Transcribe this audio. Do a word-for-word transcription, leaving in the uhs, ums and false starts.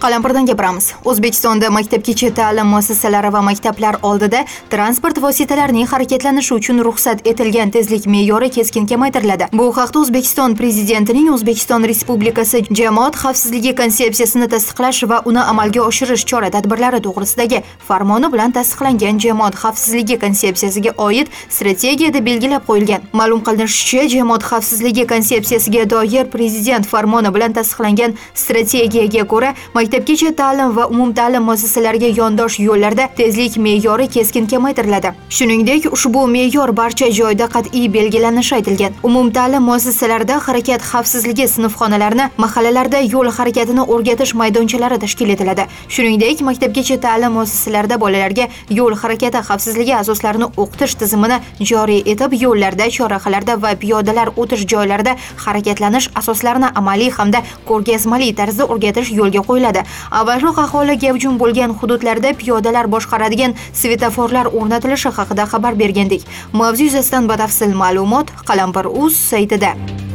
Qalampirdan gapiramiz. O'zbekistonda maktabgacha ta'lim muassasalari va maktablar oldida transport vositalarining harakatlanishi uchun ruxsat etilgan tezlik me'yori keskin kamaytiriladi. Bu haqda O'zbekiston Prezidentining O'zbekiston Respublikasi jamoat xavfsizligi konsepsiyasini tasdiqlash va uni amalga oshirish chora-tadbirlari to'g'risidagi farmoni bilan tasdiqlangan jamoat xavfsizligi konsepsiyasiga oid strategiyada belgilab qo'yilgan. Ma'lum qilinishicha, jamoat xavfsizligi konsepsiyasiga doir Prezident farmoni bilan tasdiqlangan strategiyaga ko'ra maktabgacha ta'lim va umumta'lim muassasalariga yondosh yo'llarda tezlik me'yori keskin kamaytiriladi. Shuningdek, ushbu me'yor barcha joyda qat'iy belgilanishi aytilgan. Umumta'lim muassasalarida harakat xavfsizligi sinfxonalarini, mahallalarda yo'l harakatini o'rgatish maydonchalari tashkil etiladi. Shuningdek, maktabgacha ta'lim muassasalarida bolalarga yo'l harakati xavfsizligi asoslarini o'qitish tizimini joriy etib, yo'llarda, chorrahalarda va piyodalar o'tish joylarida harakatlanish asoslarini amaliy hamda ko'rgazmali tarzda o'rgatish yo'lga qo'yiladi. Avvalroq aholi gavjum bo'lgan hududlarda piyodalar boshqaradigan svetoforlar o'rnatilishi haqida xabar bergandik. Mavzu yuzasidan batafsil ma'lumot Qalampir.uz saytida.